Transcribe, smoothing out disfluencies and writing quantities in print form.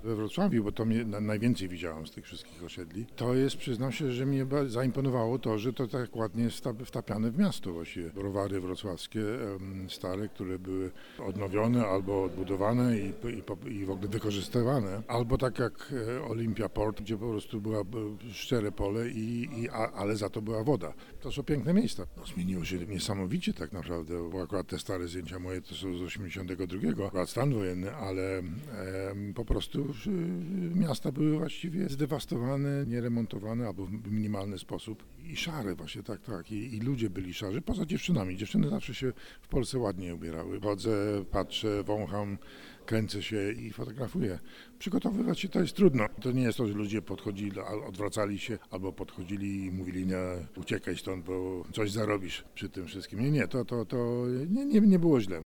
we Wrocławiu, bo to mnie najwięcej widziałem z tych wszystkich osiedli. To jest, przyznam się, że mnie zaimponowało to, że to tak ładnie jest wtapiane w miasto właściwie. Browary wrocławskie stare, które były odnowione albo odbudowane i w ogóle wykorzystywane. Albo tak jak Olympia Port, gdzie po prostu była szczere pole, ale za to była woda. To są piękne miejsca. No, zmieniło się niesamowicie tak naprawdę, bo akurat te stare zdjęcia moje to są z 82, akurat stan wojenny, ale po prostu miasta były właściwie zdewastowane, nieremontowane albo w minimalny sposób i szare właśnie, tak. I ludzie byli szarzy, poza dziewczynami. Dziewczyny zawsze się w Polsce ładnie ubierały. Chodzę, patrzę, wącham, kręcę się i fotografuję. Przygotowywać się to jest trudno. To nie jest to, że ludzie podchodzili, odwracali się albo podchodzili i mówili, nie, uciekaj stąd, bo coś zarobisz przy tym wszystkim. Nie, to nie było źle.